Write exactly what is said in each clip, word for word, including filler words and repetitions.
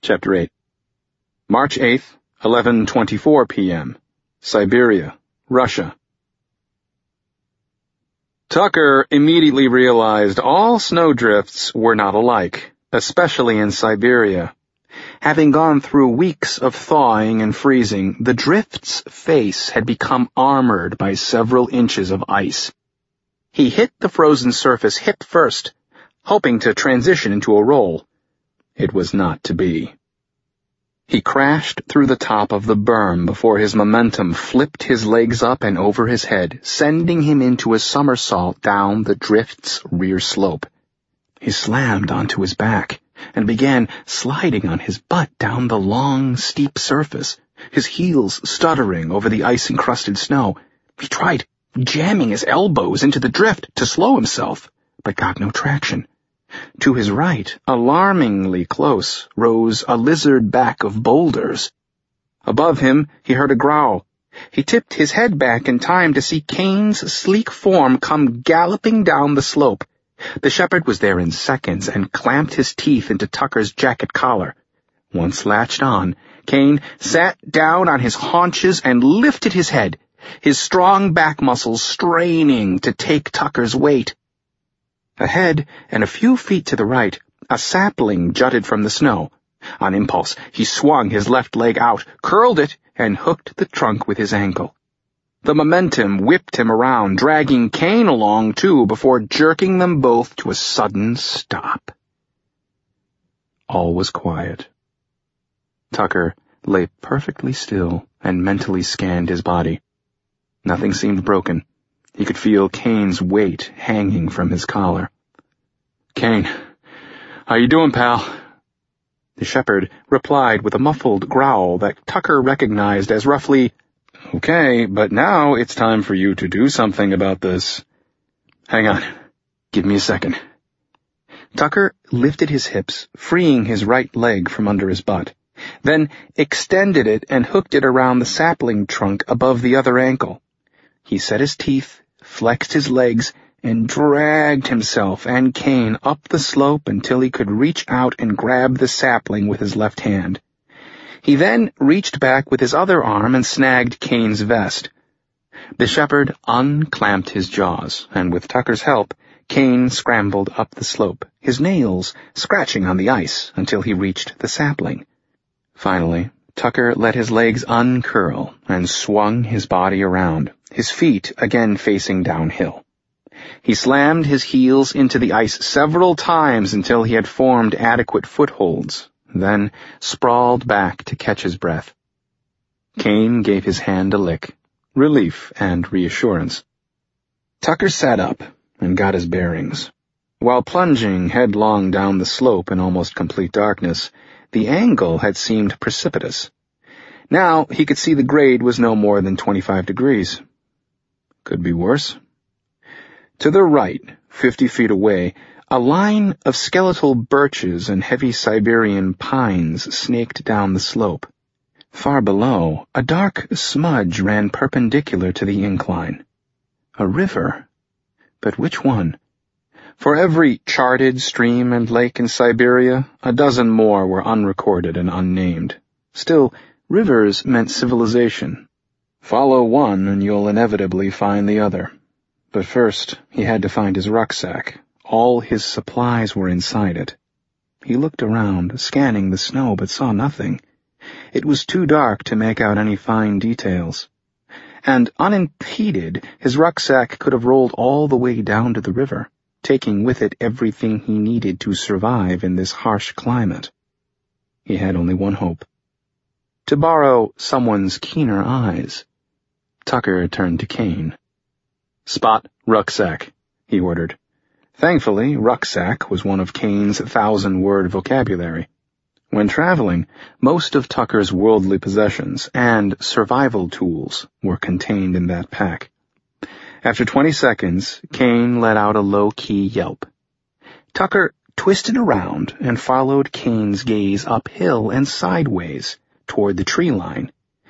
Chapter eight. March eighth, eleven twenty-four p m Siberia, Russia. Tucker immediately realized all snowdrifts were not alike, especially in Siberia. Having gone through weeks of thawing and freezing, the drift's face had become armored by several inches of ice. He hit the frozen surface hip first, hoping to transition into a roll. It was not to be. He crashed through the top of the berm before his momentum flipped his legs up and over his head, sending him into a somersault down the drift's rear slope. He slammed onto his back and began sliding on his butt down the long, steep surface, his heels stuttering over the ice-encrusted snow. He tried jamming his elbows into the drift to slow himself, but got no traction. To his right, alarmingly close, rose a lizard back of boulders. Above him, he heard a growl. He tipped his head back in time to see Kane's sleek form come galloping down the slope. The shepherd was there in seconds and clamped his teeth into Tucker's jacket collar. Once latched on, Kane sat down on his haunches and lifted his head, his strong back muscles straining to take Tucker's weight. Ahead, and a few feet to the right, a sapling jutted from the snow. On impulse, he swung his left leg out, curled it, and hooked the trunk with his ankle. The momentum whipped him around, dragging Kane along too, before jerking them both to a sudden stop. All was quiet. Tucker lay perfectly still and mentally scanned his body. Nothing seemed broken. He could feel Kane's weight hanging from his collar. "Kane, how you doing, pal?" The shepherd replied with a muffled growl that Tucker recognized as roughly, "Okay, but now it's time for you to do something about this. Hang on. Give me a second." Tucker lifted his hips, freeing his right leg from under his butt, then extended it and hooked it around the sapling trunk above the other ankle. He set his teeth, flexed his legs, and dragged himself and Kane up the slope until he could reach out and grab the sapling with his left hand. He then reached back with his other arm and snagged Kane's vest. The shepherd unclamped his jaws, and with Tucker's help, Kane scrambled up the slope, his nails scratching on the ice until he reached the sapling. Finally, Tucker let his legs uncurl and swung his body around, his feet again facing downhill. He slammed his heels into the ice several times until he had formed adequate footholds, then sprawled back to catch his breath. Kane gave his hand a lick, relief and reassurance. Tucker sat up and got his bearings. While plunging headlong down the slope in almost complete darkness, the angle had seemed precipitous. Now he could see the grade was no more than twenty-five degrees. Could be worse. To the right, fifty feet away, a line of skeletal birches and heavy Siberian pines snaked down the slope. Far below, a dark smudge ran perpendicular to the incline. A river. But which one? For every charted stream and lake in Siberia, a dozen more were unrecorded and unnamed. Still, rivers meant civilization. Follow one and you'll inevitably find the other. But first, he had to find his rucksack. All his supplies were inside it. He looked around, scanning the snow, but saw nothing. It was too dark to make out any fine details. And unimpeded, his rucksack could have rolled all the way down to the river, taking with it everything he needed to survive in this harsh climate. He had only one hope. To borrow someone's keener eyes. Tucker turned to Kane. "Spot rucksack," he ordered. Thankfully, rucksack was one of Kane's thousand-word vocabulary. When traveling, most of Tucker's worldly possessions and survival tools were contained in that pack. After twenty seconds, Kane let out a low-key yelp. Tucker twisted around and followed Kane's gaze uphill and sideways toward the tree line.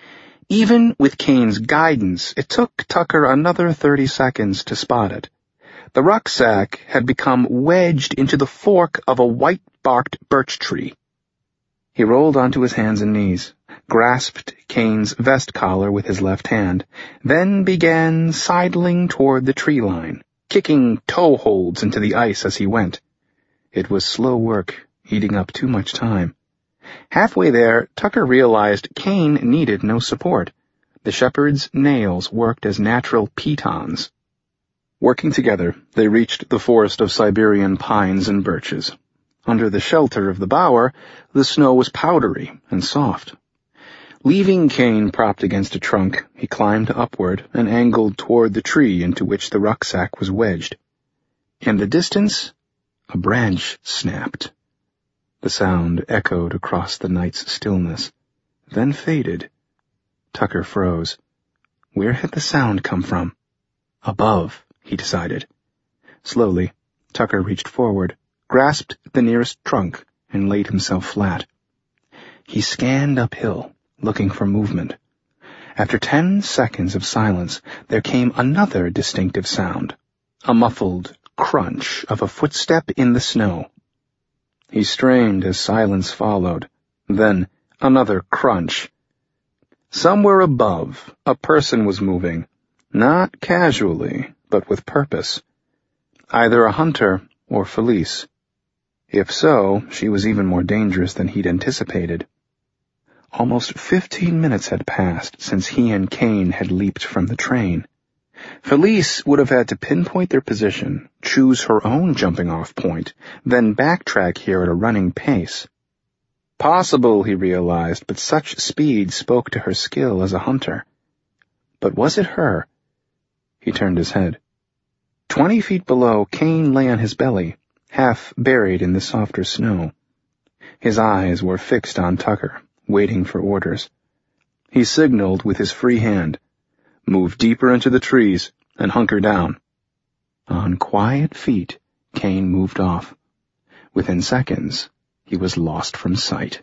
Even with Kane's guidance, it took Tucker another thirty seconds to spot it. The rucksack had become wedged into the fork of a white-barked birch tree. He rolled onto his hands and knees, grasped Kane's vest collar with his left hand, then began sidling toward the tree line, kicking toe holds into the ice as he went. It was slow work, eating up too much time. Halfway there, Tucker realized Kane needed no support. The shepherd's nails worked as natural pitons. Working together, they reached the forest of Siberian pines and birches. Under the shelter of the bower, the snow was powdery and soft. Leaving Kane propped against a trunk, he climbed upward and angled toward the tree into which the rucksack was wedged. In the distance, a branch snapped. The sound echoed across the night's stillness, then faded. Tucker froze. Where had the sound come from? Above, he decided. Slowly, Tucker reached forward, grasped the nearest trunk, and laid himself flat. He scanned uphill, looking for movement. After ten seconds of silence, there came another distinctive sound, a muffled crunch of a footstep in the snow. He strained as silence followed. Then another crunch. Somewhere above, a person was moving, not casually, but with purpose. Either a hunter or Felice. If so, she was even more dangerous than he'd anticipated. Almost fifteen minutes had passed since he and Kane had leaped from the train. Felice would have had to pinpoint their position, choose her own jumping-off point, then backtrack here at a running pace. Possible, he realized, but such speed spoke to her skill as a hunter. But was it her? He turned his head. Twenty feet below, Kane lay on his belly, half buried in the softer snow. His eyes were fixed on Tucker, waiting for orders. He signaled with his free hand, "Move deeper into the trees and hunker down." On quiet feet, Kane moved off. Within seconds, he was lost from sight.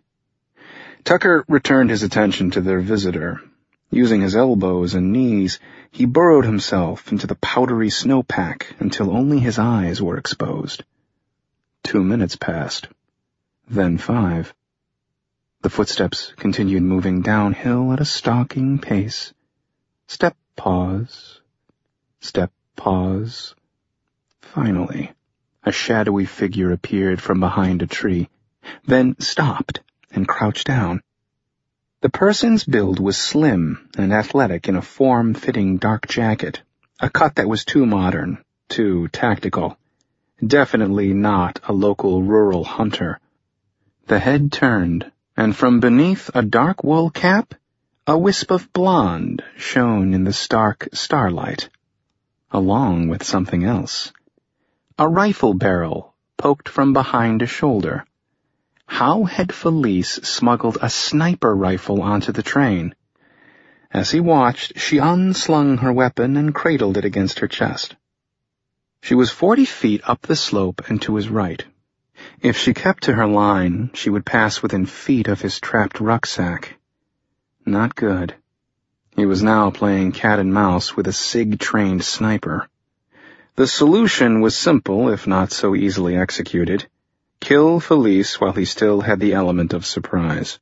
Tucker returned his attention to their visitor. Using his elbows and knees, he burrowed himself into the powdery snowpack until only his eyes were exposed. Two minutes passed. Then five. The footsteps continued moving downhill at a stalking pace. Step, pause. Step, pause. Finally, a shadowy figure appeared from behind a tree, then stopped and crouched down. The person's build was slim and athletic in a form-fitting dark jacket, a cut that was too modern, too tactical. Definitely not a local rural hunter. The head turned, and from beneath a dark wool cap, a wisp of blonde shone in the stark starlight, along with something else. A rifle barrel poked from behind a shoulder. How had Felice smuggled a sniper rifle onto the train? As he watched, she unslung her weapon and cradled it against her chest. She was forty feet up the slope and to his right. If she kept to her line, she would pass within feet of his trapped rucksack. Not good. He was now playing cat and mouse with a SIG-trained sniper. The solution was simple, if not so easily executed. Kill Felice while he still had the element of surprise.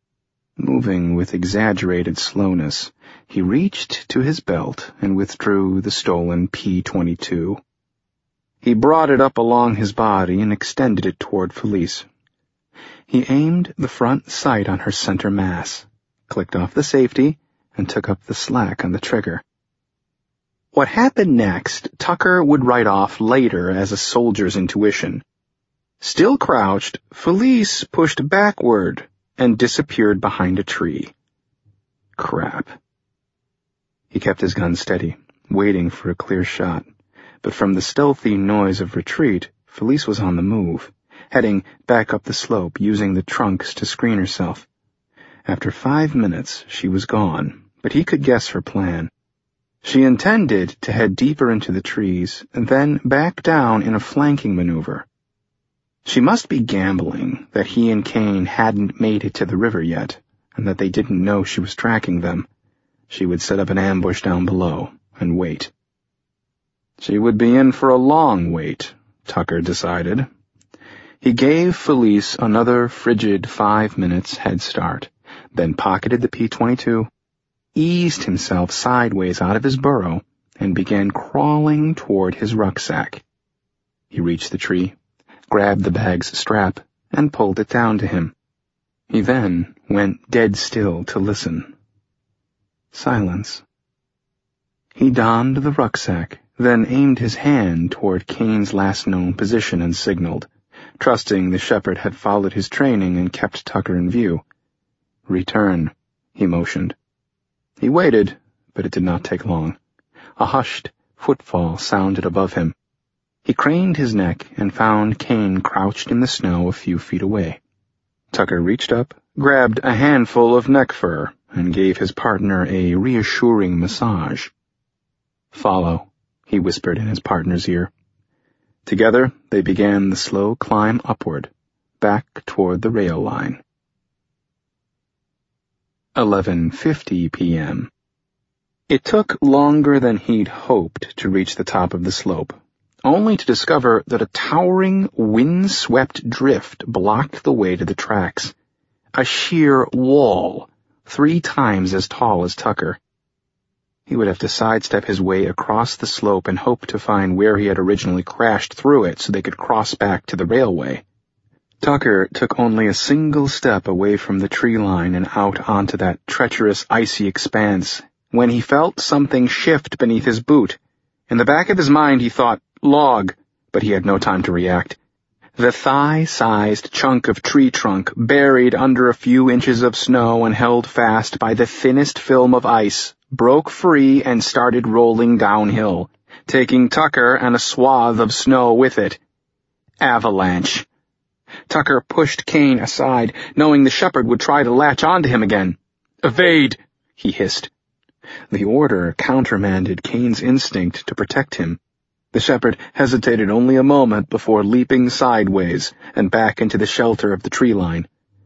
Moving with exaggerated slowness, he reached to his belt and withdrew the stolen P twenty-two. He brought it up along his body and extended it toward Felice. He aimed the front sight on her center mass, clicked off the safety, and took up the slack on the trigger. What happened next, Tucker would write off later as a soldier's intuition. Still crouched, Felice pushed backward and disappeared behind a tree. Crap. He kept his gun steady, waiting for a clear shot. But from the stealthy noise of retreat, Felice was on the move, heading back up the slope, using the trunks to screen herself. After five minutes, she was gone, but he could guess her plan. She intended to head deeper into the trees, and then back down in a flanking maneuver. She must be gambling that he and Kane hadn't made it to the river yet, and that they didn't know she was tracking them. She would set up an ambush down below and wait. She would be in for a long wait, Tucker decided. He gave Felice another frigid five minutes head start, then pocketed the P twenty-two, eased himself sideways out of his burrow, and began crawling toward his rucksack. He reached the tree, grabbed the bag's strap, and pulled it down to him. He then went dead still to listen. Silence. He donned the rucksack, then aimed his hand toward Kane's last known position and signaled, trusting the shepherd had followed his training and kept Tucker in view. Return, he motioned. He waited, but it did not take long. A hushed footfall sounded above him. He craned his neck and found Kane crouched in the snow a few feet away. Tucker reached up, grabbed a handful of neck fur, and gave his partner a reassuring massage. "Follow," he whispered in his partner's ear. Together, they began the slow climb upward, back toward the rail line. eleven fifty p.m. It took longer than he'd hoped to reach the top of the slope, only to discover that a towering, wind-swept drift blocked the way to the tracks. A sheer wall, three times as tall as Tucker. He would have to sidestep his way across the slope and hope to find where he had originally crashed through it so they could cross back to the railway. Tucker took only a single step away from the tree line and out onto that treacherous, icy expanse when he felt something shift beneath his boot. In the back of his mind he thought, log, but he had no time to react. The thigh-sized chunk of tree trunk, buried under a few inches of snow and held fast by the thinnest film of ice, broke free and started rolling downhill, taking Tucker and a swath of snow with it. Avalanche. Tucker pushed Kane aside, knowing the shepherd would try to latch onto him again. "Evade!" he hissed. The order countermanded Kane's instinct to protect him. The shepherd hesitated only a moment before leaping sideways and back into the shelter of the tree line.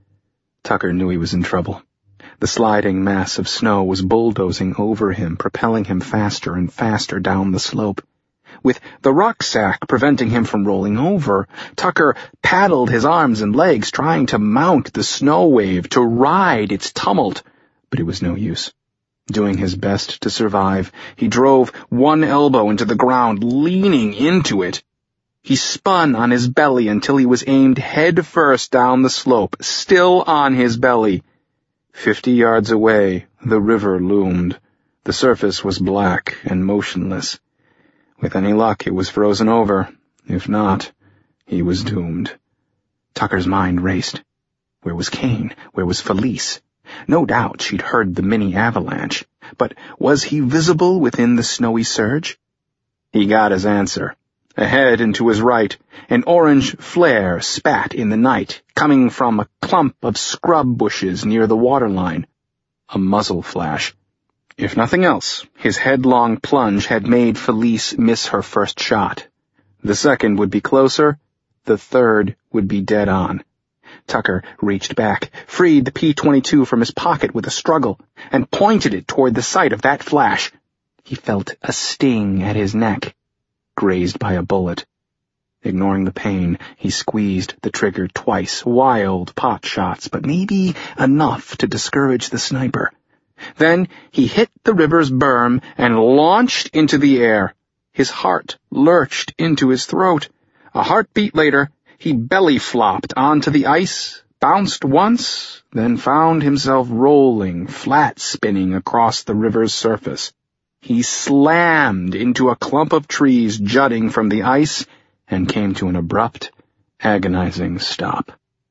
Tucker knew he was in trouble. The sliding mass of snow was bulldozing over him, propelling him faster and faster down the slope. With the rucksack preventing him from rolling over, Tucker paddled his arms and legs, trying to mount the snow wave, to ride its tumult, but it was no use. Doing his best to survive, he drove one elbow into the ground, leaning into it. He spun on his belly until he was aimed head first down the slope, still on his belly. Fifty yards away, the river loomed. The surface was black and motionless. With any luck, it was frozen over. If not, he was doomed. Tucker's mind raced. Where was Kane? Where was Felice? No doubt she'd heard the mini-avalanche, but was he visible within the snowy surge? He got his answer. Ahead and to his right, an orange flare spat in the night, coming from a clump of scrub bushes near the waterline. A muzzle flash. If nothing else, his headlong plunge had made Felice miss her first shot. The second would be closer, the third would be dead on. Tucker reached back, freed the P twenty-two from his pocket with a struggle, and pointed it toward the site of that flash. He felt a sting at his neck, grazed by a bullet. Ignoring the pain, he squeezed the trigger twice, wild pot shots, but maybe enough to discourage the sniper. Then he hit the river's berm and launched into the air. His heart lurched into his throat. A heartbeat later, he belly-flopped onto the ice, bounced once, then found himself rolling, flat-spinning across the river's surface. He slammed into a clump of trees jutting from the ice and came to an abrupt, agonizing stop.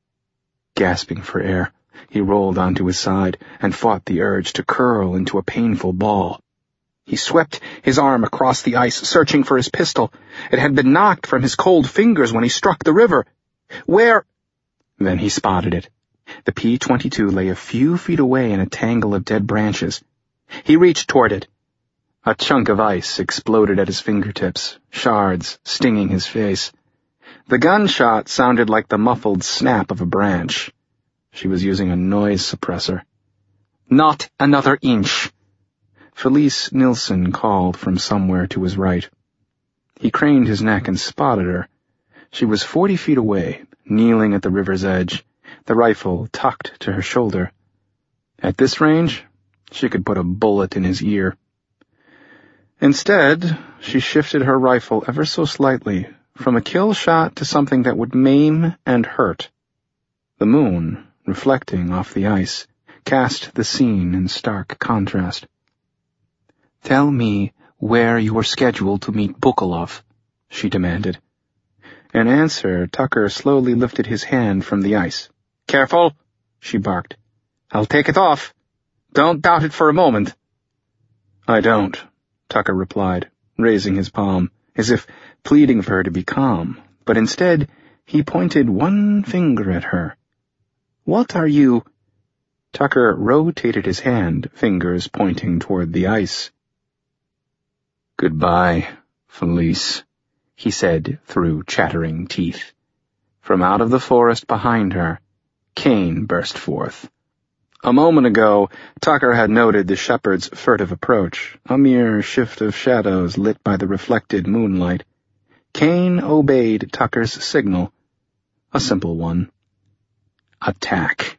Gasping for air, he rolled onto his side and fought the urge to curl into a painful ball. He swept his arm across the ice, searching for his pistol. It had been knocked from his cold fingers when he struck the river. Where? Then he spotted it. The P twenty-two lay a few feet away in a tangle of dead branches. He reached toward it. A chunk of ice exploded at his fingertips, shards stinging his face. The gunshot sounded like the muffled snap of a branch. She was using a noise suppressor. "Not another inch!" Felice Nilsson called from somewhere to his right. He craned his neck and spotted her. She was forty feet away, kneeling at the river's edge, the rifle tucked to her shoulder. At this range, she could put a bullet in his ear. Instead, she shifted her rifle ever so slightly, from a kill shot to something that would maim and hurt. The moon, reflecting off the ice, cast the scene in stark contrast. "Tell me where you were scheduled to meet Bukolov," she demanded. In answer, Tucker slowly lifted his hand from the ice. "Careful," she barked. "I'll take it off. Don't doubt it for a moment." "I don't," Tucker replied, raising his palm, as if pleading for her to be calm, but instead he pointed one finger at her. "What are you—" Tucker rotated his hand, fingers pointing toward the ice. "Goodbye, Felice," he said through chattering teeth. From out of the forest behind her, Cain burst forth. A moment ago, Tucker had noted the shepherd's furtive approach, a mere shift of shadows lit by the reflected moonlight. Cain obeyed Tucker's signal, a simple one. Attack.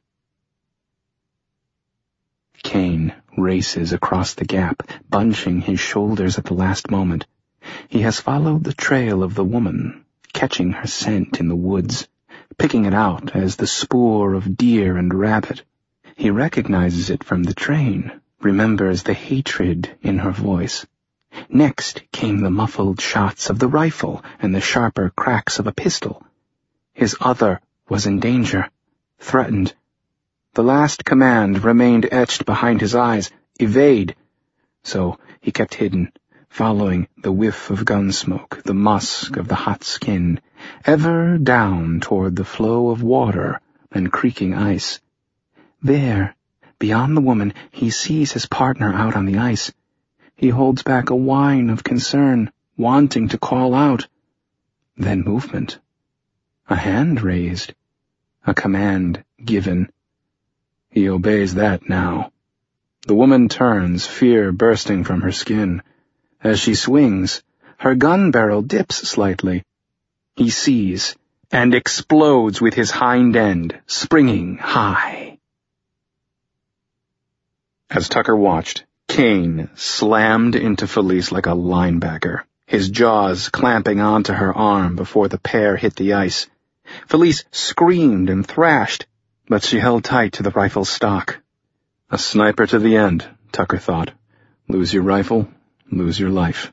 Cain races across the gap, bunching his shoulders at the last moment. He has followed the trail of the woman, catching her scent in the woods, picking it out as the spoor of deer and rabbit. He recognizes it from the train, remembers the hatred in her voice. Next came the muffled shots of the rifle and the sharper cracks of a pistol. His other was in danger, threatened. The last command remained etched behind his eyes, evade. So he kept hidden, following the whiff of gun smoke, the musk of the hot skin, ever down toward the flow of water and creaking ice. There, beyond the woman, he sees his partner out on the ice. He holds back a whine of concern, wanting to call out. Then movement. A hand raised. A command given. He obeys that now. The woman turns, fear bursting from her skin. As she swings, her gun barrel dips slightly. He sees, and explodes with his hind end, springing high. As Tucker watched, Cain slammed into Felice like a linebacker, his jaws clamping onto her arm before the pair hit the ice. Felice screamed and thrashed, but she held tight to the rifle's stock. A sniper to the end, Tucker thought. Lose your rifle, lose your life.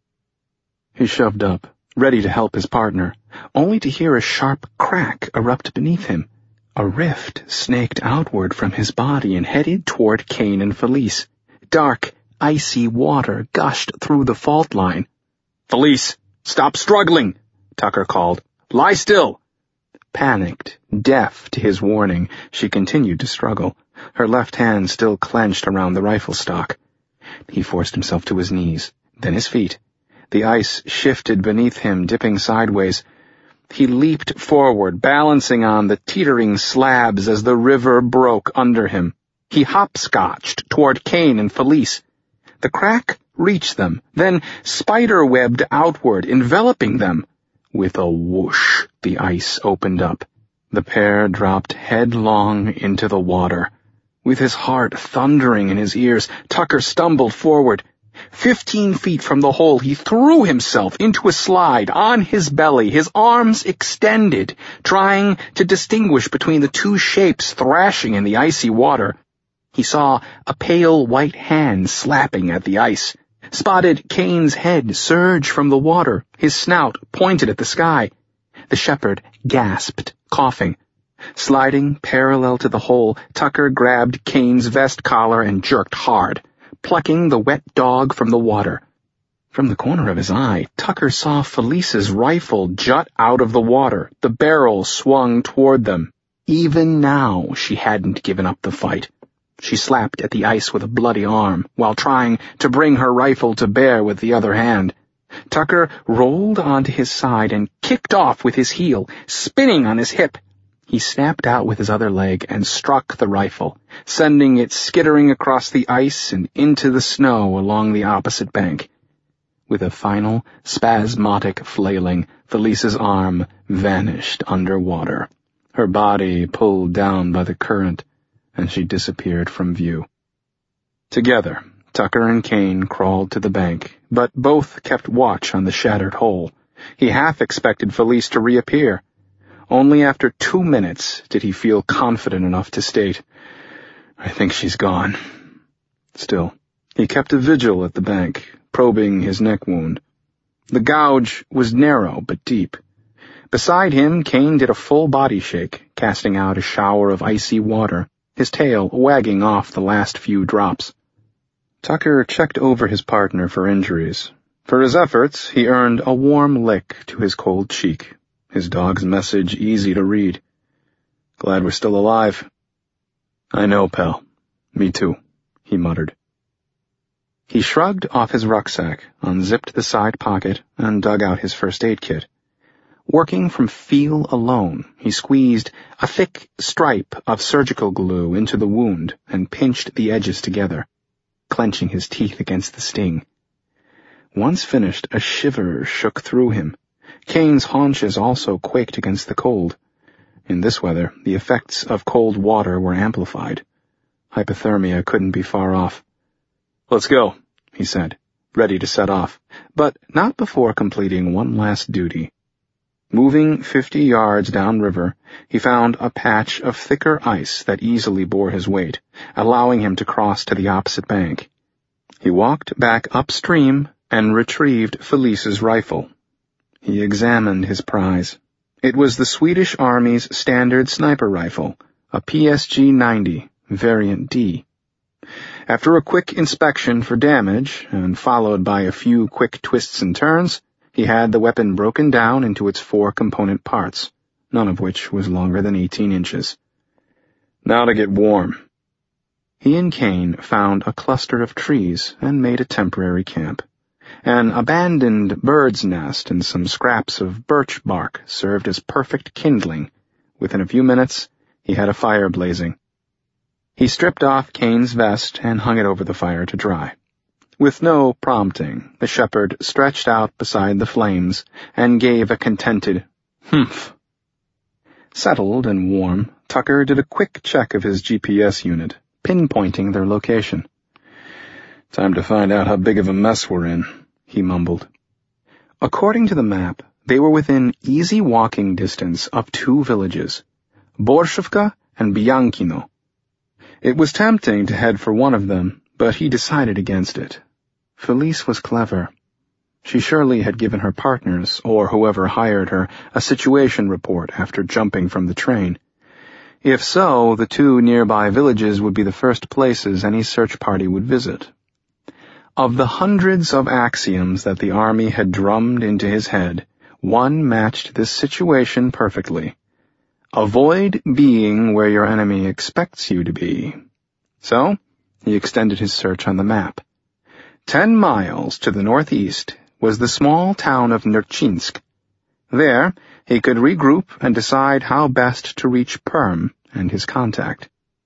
He shoved up, ready to help his partner, only to hear a sharp crack erupt beneath him. A rift snaked outward from his body and headed toward Cain and Felice. Dark, icy water gushed through the fault line. "Felice, stop struggling," Tucker called. "Lie still." Panicked, deaf to his warning, she continued to struggle, her left hand still clenched around the rifle stock. He forced himself to his knees, then his feet. The ice shifted beneath him, dipping sideways. He leaped forward, balancing on the teetering slabs as the river broke under him. He hopscotched toward Cain and Felice. The crack reached them, then spider-webbed outward, enveloping them. With a whoosh, the ice opened up. The pair dropped headlong into the water. With his heart thundering in his ears, Tucker stumbled forward. Fifteen feet from the hole, he threw himself into a slide, on his belly, his arms extended, trying to distinguish between the two shapes thrashing in the icy water. He saw a pale white hand slapping at the ice, spotted Cain's head surge from the water, his snout pointed at the sky. The shepherd gasped, coughing. Sliding parallel to the hole, Tucker grabbed Cain's vest collar and jerked hard, plucking the wet dog from the water. From the corner of his eye, Tucker saw Felice's rifle jut out of the water, the barrel swung toward them. Even now, she hadn't given up the fight. She slapped at the ice with a bloody arm, while trying to bring her rifle to bear with the other hand. Tucker rolled onto his side and kicked off with his heel, spinning on his hip. He snapped out with his other leg and struck the rifle, sending it skittering across the ice and into the snow along the opposite bank. With a final, spasmodic flailing, Felice's arm vanished underwater, her body pulled down by the current, and she disappeared from view. Together, Tucker and Kane crawled to the bank, but both kept watch on the shattered hole. He half expected Felice to reappear. Only after two minutes did he feel confident enough to state, "I think she's gone." Still, he kept a vigil at the bank, probing his neck wound. The gouge was narrow but deep. Beside him, Kane did a full body shake, casting out a shower of icy water, his tail wagging off the last few drops. Tucker checked over his partner for injuries. For his efforts, he earned a warm lick to his cold cheek, his dog's message easy to read. "Glad we're still alive." "I know, pal. Me too," he muttered. He shrugged off his rucksack, unzipped the side pocket, and dug out his first aid kit. Working from feel alone, he squeezed a thick stripe of surgical glue into the wound and pinched the edges together, clenching his teeth against the sting. Once finished, a shiver shook through him. Kane's haunches also quaked against the cold. In this weather, the effects of cold water were amplified. Hypothermia couldn't be far off. "Let's go," he said, ready to set off, but not before completing one last duty. Moving fifty yards downriver, he found a patch of thicker ice that easily bore his weight, allowing him to cross to the opposite bank. He walked back upstream and retrieved Felice's rifle. He examined his prize. It was the Swedish Army's standard sniper rifle, a P S G ninety, variant D. After a quick inspection for damage, and followed by a few quick twists and turns, he had the weapon broken down into its four component parts, none of which was longer than eighteen inches. "Now to get warm." He and Kane found a cluster of trees and made a temporary camp. An abandoned bird's nest and some scraps of birch bark served as perfect kindling. Within a few minutes, he had a fire blazing. He stripped off Kane's vest and hung it over the fire to dry. With no prompting, the shepherd stretched out beside the flames and gave a contented humph. Settled and warm, Tucker did a quick check of his G P S unit, pinpointing their location. "Time to find out how big of a mess we're in," he mumbled. According to the map, they were within easy walking distance of two villages, Borshevka and Bianchino. It was tempting to head for one of them, but he decided against it. Felice was clever. She surely had given her partners, or whoever hired her, a situation report after jumping from the train. If so, the two nearby villages would be the first places any search party would visit. Of the hundreds of axioms that the army had drummed into his head, one matched this situation perfectly. Avoid being where your enemy expects you to be. So, he extended his search on the map. Ten miles to the northeast was the small town of Nerchinsk. There, he could regroup and decide how best to reach Perm and his contact.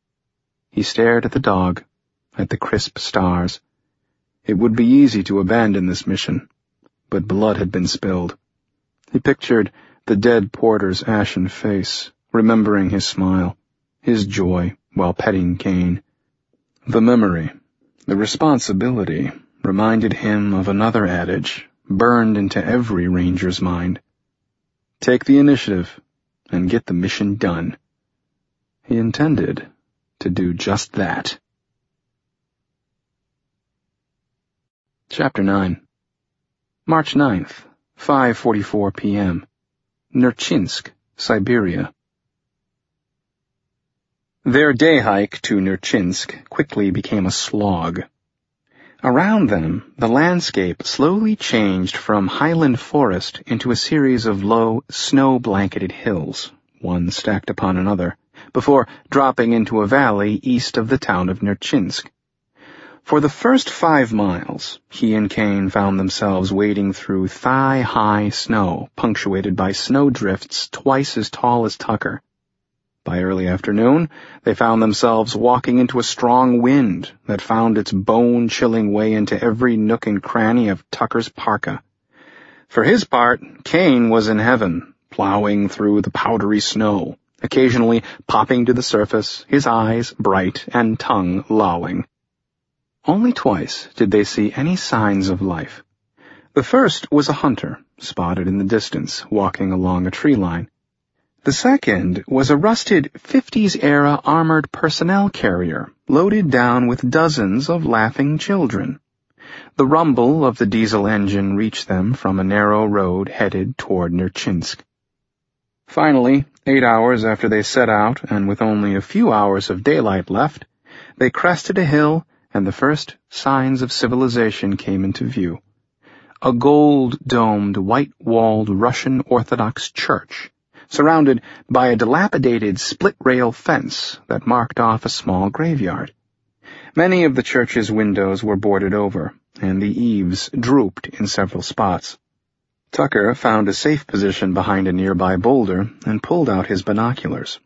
He stared at the dog, at the crisp stars. It would be easy to abandon this mission, but blood had been spilled. He pictured the dead porter's ashen face, remembering his smile, his joy while petting Kane. The memory, the responsibility, reminded him of another adage, burned into every ranger's mind. Take the initiative and get the mission done. He intended to do just that. Chapter nine. March ninth, five forty-four p m Nerchinsk, Siberia. Their day hike to Nerchinsk quickly became a slog. Around them, the landscape slowly changed from highland forest into a series of low, snow-blanketed hills, one stacked upon another, before dropping into a valley east of the town of Nerchinsk. For the first five miles, he and Kane found themselves wading through thigh-high snow, punctuated by snowdrifts twice as tall as Tucker. By early afternoon, they found themselves walking into a strong wind that found its bone-chilling way into every nook and cranny of Tucker's parka. For his part, Kane was in heaven, plowing through the powdery snow, occasionally popping to the surface, his eyes bright and tongue lolling. Only twice did they see any signs of life. The first was a hunter, spotted in the distance, walking along a tree line. The second was a rusted fifties-era armored personnel carrier, loaded down with dozens of laughing children. The rumble of the diesel engine reached them from a narrow road headed toward Nerchinsk. Finally, eight hours after they set out, and with only a few hours of daylight left, they crested a hill, and the first signs of civilization came into view. A gold-domed, white-walled Russian Orthodox church, surrounded by a dilapidated split-rail fence that marked off a small graveyard. Many of the church's windows were boarded over, and the eaves drooped in several spots. Tucker found a safe position behind a nearby boulder and pulled out his binoculars.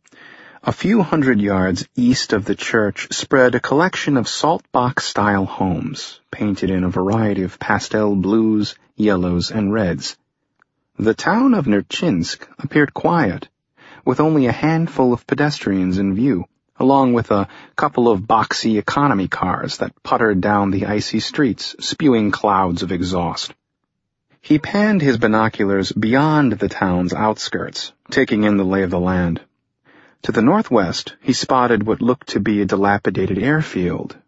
A few hundred yards east of the church spread a collection of salt-box-style homes, painted in a variety of pastel blues, yellows, and reds. The town of Nerchinsk appeared quiet, with only a handful of pedestrians in view, along with a couple of boxy economy cars that puttered down the icy streets, spewing clouds of exhaust. He panned his binoculars beyond the town's outskirts, taking in the lay of the land. To the northwest, he spotted what looked to be a dilapidated airfield.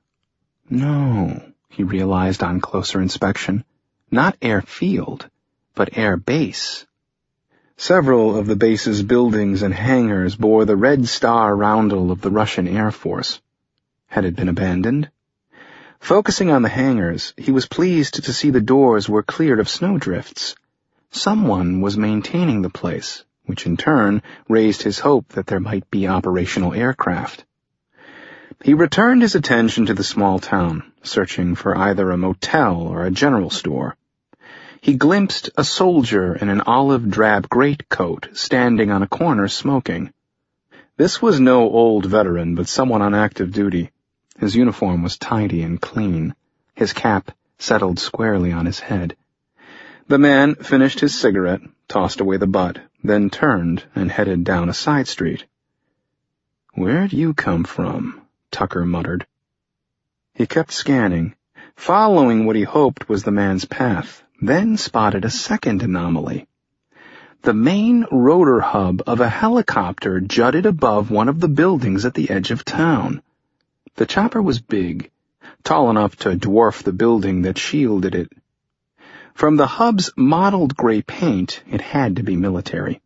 No, he realized on closer inspection, not airfield, but air base. Several of the base's buildings and hangars bore the red star roundel of the Russian Air Force. Had it been abandoned? Focusing on the hangars, he was pleased to see the doors were cleared of snowdrifts. Someone was maintaining the place, which in turn raised his hope that there might be operational aircraft. He returned his attention to the small town, searching for either a motel or a general store. He glimpsed a soldier in an olive-drab greatcoat standing on a corner smoking. This was no old veteran, but someone on active duty. His uniform was tidy and clean. His cap settled squarely on his head. The man finished his cigarette, tossed away the butt, then turned and headed down a side street. "Where'd you come from?" Tucker muttered. He kept scanning, following what he hoped was the man's path, then spotted a second anomaly. The main rotor hub of a helicopter jutted above one of the buildings at the edge of town. The chopper was big, tall enough to dwarf the building that shielded it. From the hub's mottled gray paint, it had to be military.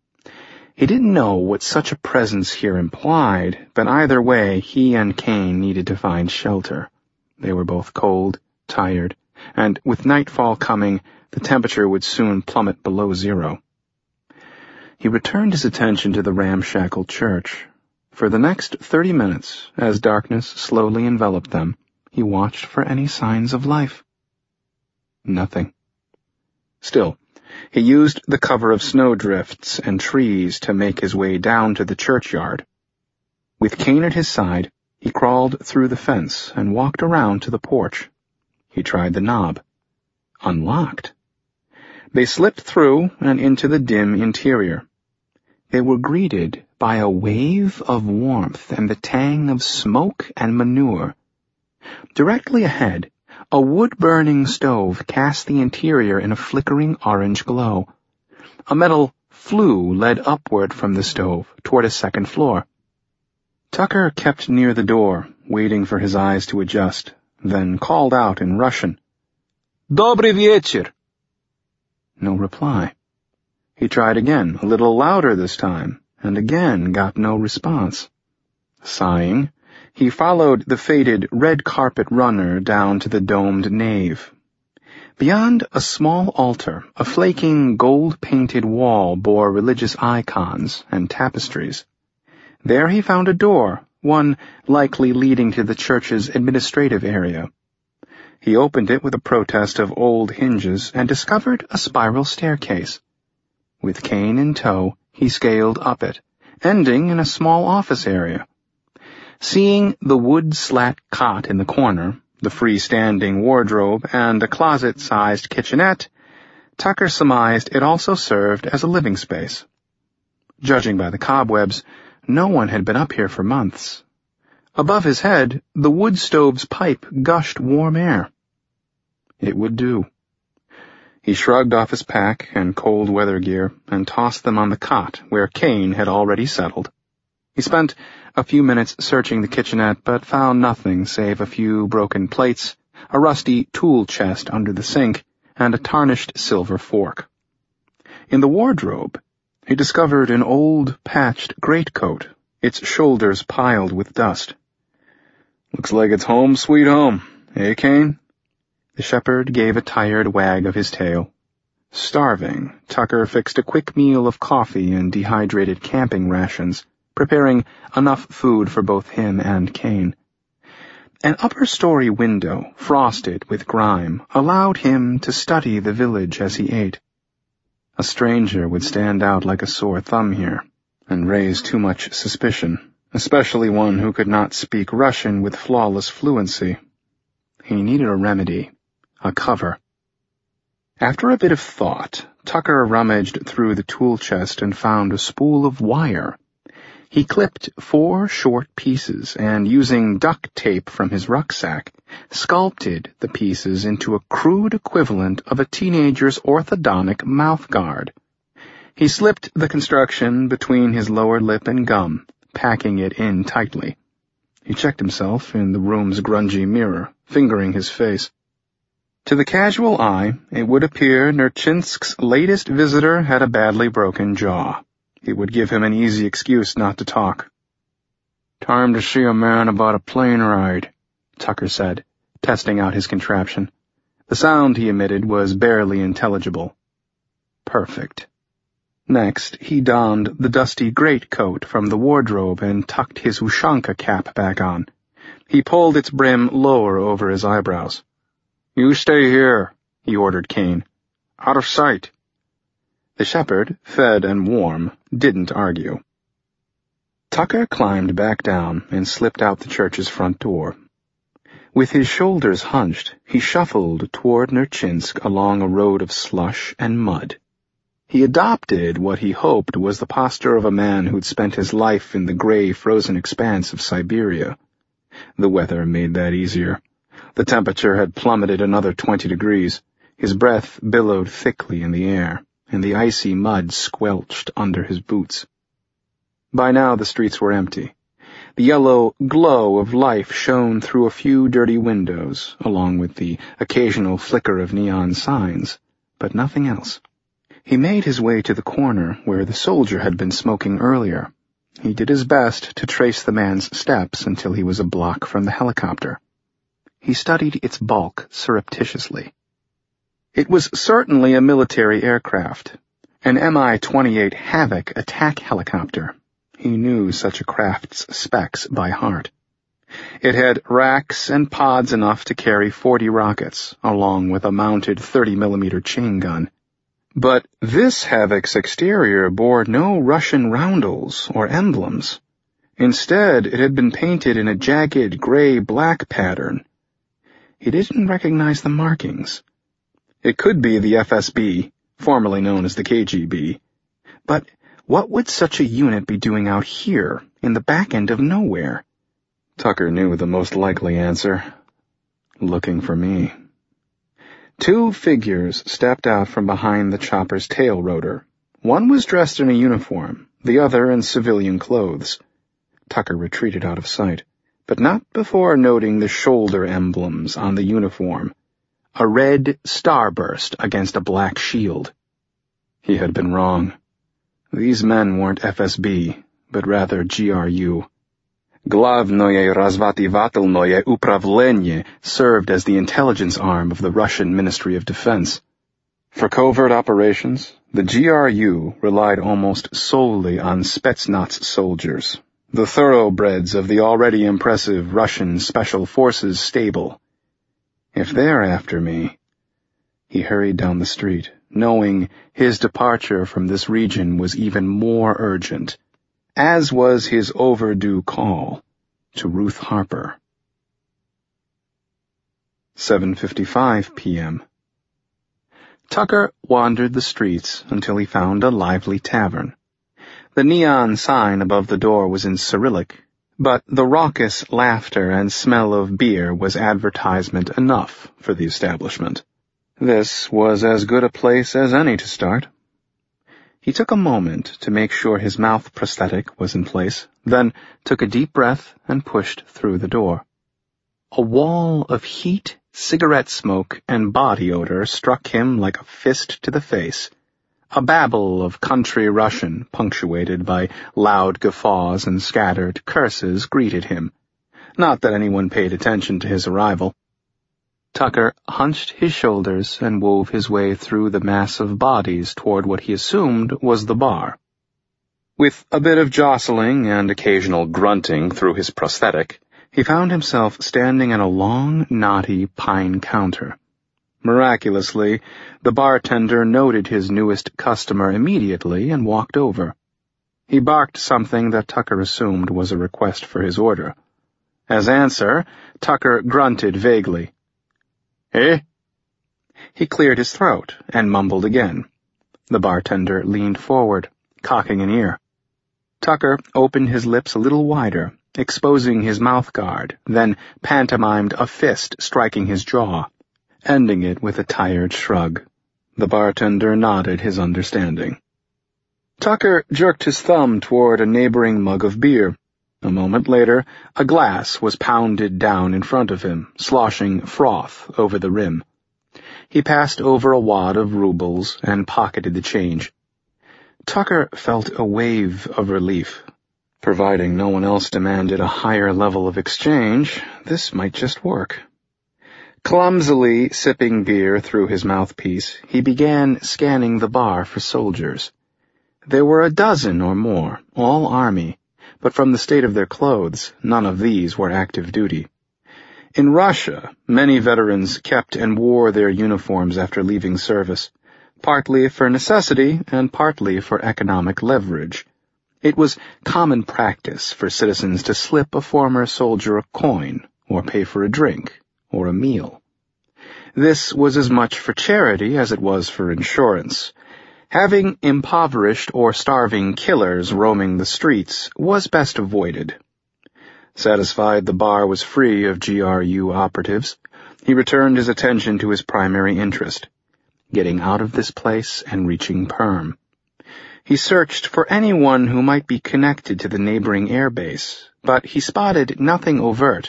He didn't know what such a presence here implied, but either way, he and Kane needed to find shelter. They were both cold, tired, and with nightfall coming, the temperature would soon plummet below zero. He returned his attention to the ramshackle church. For the next thirty minutes, as darkness slowly enveloped them, he watched for any signs of life. Nothing. Still, he used the cover of snowdrifts and trees to make his way down to the churchyard. With Kane at his side, he crawled through the fence and walked around to the porch. He tried the knob. Unlocked. They slipped through and into the dim interior. They were greeted by a wave of warmth and the tang of smoke and manure. Directly ahead, a wood-burning stove cast the interior in a flickering orange glow. A metal flue led upward from the stove toward a second floor. Tucker kept near the door, waiting for his eyes to adjust, then called out in Russian, "Dobry вечер!" No reply. He tried again, a little louder this time, and again got no response. Sighing, he followed the faded red carpet runner down to the domed nave. Beyond a small altar, a flaking gold-painted wall bore religious icons and tapestries. There he found a door, one likely leading to the church's administrative area. He opened it with a protest of old hinges and discovered a spiral staircase. With Kane in tow, he scaled up it, ending in a small office area. Seeing the wood slat cot in the corner, the freestanding wardrobe, and a closet-sized kitchenette, Tucker surmised it also served as a living space. Judging by the cobwebs, no one had been up here for months. Above his head, the wood stove's pipe gushed warm air. It would do. He shrugged off his pack and cold weather gear and tossed them on the cot where Kane had already settled. He spent a few minutes searching the kitchenette, but found nothing save a few broken plates, a rusty tool chest under the sink, and a tarnished silver fork. In the wardrobe, he discovered an old, patched greatcoat, its shoulders piled with dust. "Looks like it's home sweet home, eh, Kane?" The shepherd gave a tired wag of his tail. Starving, Tucker fixed a quick meal of coffee and dehydrated camping rations, preparing enough food for both him and Kane. An upper-story window, frosted with grime, allowed him to study the village as he ate. A stranger would stand out like a sore thumb here, and raise too much suspicion, especially one who could not speak Russian with flawless fluency. He needed a remedy, a cover. After a bit of thought, Tucker rummaged through the tool chest and found a spool of wire. He clipped four short pieces and, using duct tape from his rucksack, sculpted the pieces into a crude equivalent of a teenager's orthodontic mouthguard. He slipped the construction between his lower lip and gum, packing it in tightly. He checked himself in the room's grungy mirror, fingering his face. To the casual eye, it would appear Nerchinsk's latest visitor had a badly broken jaw. It would give him an easy excuse not to talk. "Time to see a man about a plane ride," Tucker said, testing out his contraption. The sound he emitted was barely intelligible. Perfect. Next, he donned the dusty greatcoat from the wardrobe and tucked his Ushanka cap back on. He pulled its brim lower over his eyebrows. "You stay here," he ordered Kane. "Out of sight." The shepherd, fed and warm, didn't argue. Tucker climbed back down and slipped out the church's front door. With his shoulders hunched, he shuffled toward Nerchinsk along a road of slush and mud. He adopted what he hoped was the posture of a man who'd spent his life in the gray, frozen expanse of Siberia. The weather made that easier. The temperature had plummeted another twenty degrees. His breath billowed thickly in the air, and the icy mud squelched under his boots. By now the streets were empty. The yellow glow of life shone through a few dirty windows, along with the occasional flicker of neon signs, but nothing else. He made his way to the corner where the soldier had been smoking earlier. He did his best to trace the man's steps until he was a block from the helicopter. He studied its bulk surreptitiously. It was certainly a military aircraft, an M I twenty-eight Havoc attack helicopter. He knew such a craft's specs by heart. It had racks and pods enough to carry forty rockets, along with a mounted thirty millimeter chain gun. But this Havoc's exterior bore no Russian roundels or emblems. Instead, it had been painted in a jagged gray-black pattern. He didn't recognize the markings. It could be the F S B, formerly known as the K G B. But what would such a unit be doing out here, in the back end of nowhere? Tucker knew the most likely answer. Looking for me. Two figures stepped out from behind the chopper's tail rotor. One was dressed in a uniform, the other in civilian clothes. Tucker retreated out of sight, but not before noting the shoulder emblems on the uniform. A red starburst against a black shield. He had been wrong. These men weren't F S B, but rather G R U. Glavnoye Razvativatelnoye Upravlenie served as the intelligence arm of the Russian Ministry of Defense. For covert operations, the G R U relied almost solely on Spetsnaz soldiers, the thoroughbreds of the already impressive Russian Special Forces stable. If they're after me... He hurried down the street, knowing his departure from this region was even more urgent. as was his overdue call to Ruth Harper. seven fifty-five p.m. Tucker wandered the streets until he found a lively tavern. The neon sign above the door was in Cyrillic, but the raucous laughter and smell of beer was advertisement enough for the establishment. This was as good a place as any to start. He took a moment to make sure his mouth prosthetic was in place, then took a deep breath and pushed through the door. A wall of heat, cigarette smoke, and body odor struck him like a fist to the face. A babble of country Russian, punctuated by loud guffaws and scattered curses, greeted him. Not that anyone paid attention to his arrival. Tucker hunched his shoulders and wove his way through the mass of bodies toward what he assumed was the bar. With a bit of jostling and occasional grunting through his prosthetic, he found himself standing at a long, knotty pine counter. Miraculously, the bartender noted his newest customer immediately and walked over. He barked something that Tucker assumed was a request for his order. As answer, Tucker grunted vaguely. "Eh?" He cleared his throat and mumbled again. The bartender leaned forward, cocking an ear. Tucker opened his lips a little wider, exposing his mouth guard, then pantomimed a fist striking his jaw, ending it with a tired shrug. The bartender nodded his understanding. Tucker jerked his thumb toward a neighboring mug of beer. A moment later, a glass was pounded down in front of him, sloshing froth over the rim. He passed over a wad of rubles and pocketed the change. Tucker felt a wave of relief. Providing no one else demanded a higher level of exchange, this might just work. Clumsily sipping beer through his mouthpiece, he began scanning the bar for soldiers. There were a dozen or more, all army, but from the state of their clothes, none of these were active duty. In Russia, many veterans kept and wore their uniforms after leaving service, partly for necessity and partly for economic leverage. It was common practice for citizens to slip a former soldier a coin, or pay for a drink, or a meal. This was as much for charity as it was for insurance. Having impoverished or starving killers roaming the streets was best avoided. Satisfied the bar was free of G R U operatives, he returned his attention to his primary interest, getting out of this place and reaching Perm. He searched for anyone who might be connected to the neighboring air base, but he spotted nothing overt.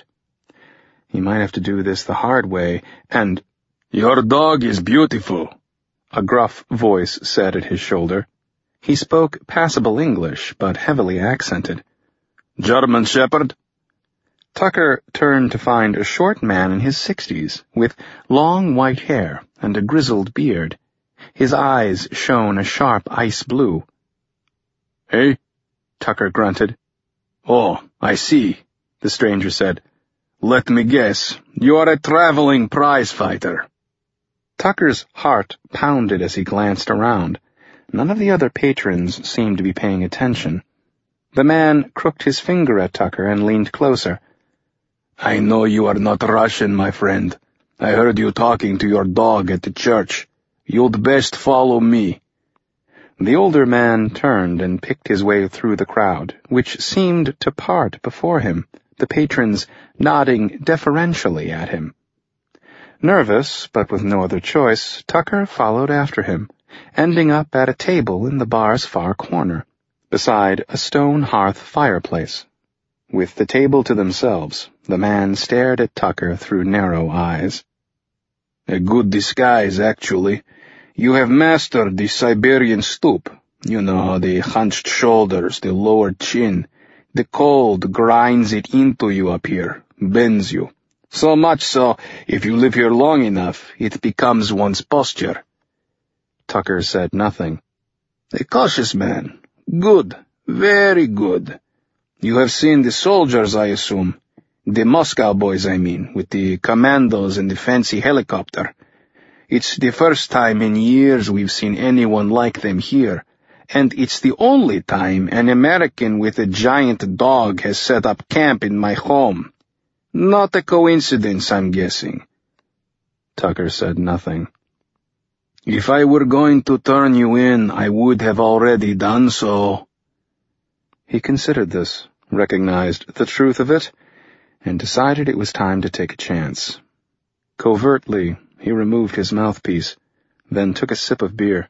He might have to do this the hard way, and, "Your dog is beautiful," a gruff voice said at his shoulder. He spoke passable English, but heavily accented. "German Shepherd?" Tucker turned to find a short man in his sixties, with long white hair and a grizzled beard. His eyes shone a sharp ice blue. "Hey?" Tucker grunted. "Oh, I see," the stranger said. "Let me guess, you are a traveling prize-fighter." Tucker's heart pounded as he glanced around. None of the other patrons seemed to be paying attention. The man crooked his finger at Tucker and leaned closer. "I know you are not Russian, my friend. I heard you talking to your dog at the church. You'd best follow me." The older man turned and picked his way through the crowd, which seemed to part before him, the patrons nodding deferentially at him. Nervous, but with no other choice, Tucker followed after him, ending up at a table in the bar's far corner, beside a stone hearth fireplace. With the table to themselves, the man stared at Tucker through narrow eyes. "A good disguise, actually. You have mastered the Siberian stoop. You know, the hunched shoulders, the lowered chin. The cold grinds it into you up here, bends you. So much so, if you live here long enough, it becomes one's posture." Tucker said nothing. "A cautious man. Good. Very good. You have seen the soldiers, I assume. The Moscow boys, I mean, with the commandos and the fancy helicopter. It's the first time in years we've seen anyone like them here, and it's the only time an American with a giant dog has set up camp in my home. Not a coincidence, I'm guessing." Tucker said nothing. "If I were going to turn you in, I would have already done so." He considered this, recognized the truth of it, and decided it was time to take a chance. Covertly, he removed his mouthpiece, then took a sip of beer.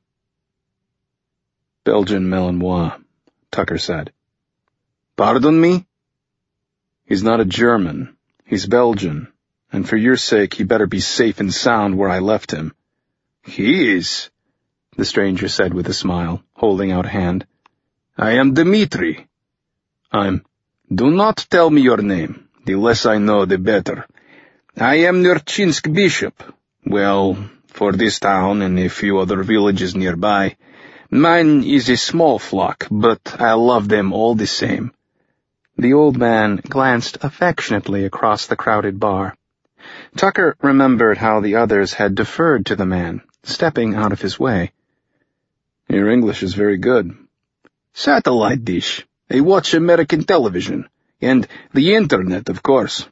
"Belgian Malinois," Tucker said. "Pardon me?" "He's not a German. He's Belgian, and for your sake he better be safe and sound where I left him." "He is," the stranger said with a smile, holding out a hand. "I am Dmitri." I'm... "Do not tell me your name. The less I know, the better. I am Nurchinsk Bishop. Well, for this town and a few other villages nearby. Mine is a small flock, but I love them all the same." The old man glanced affectionately across the crowded bar. Tucker remembered how the others had deferred to the man, stepping out of his way. "Your English is very good." "Satellite dish. I watch American television. And the internet, of course.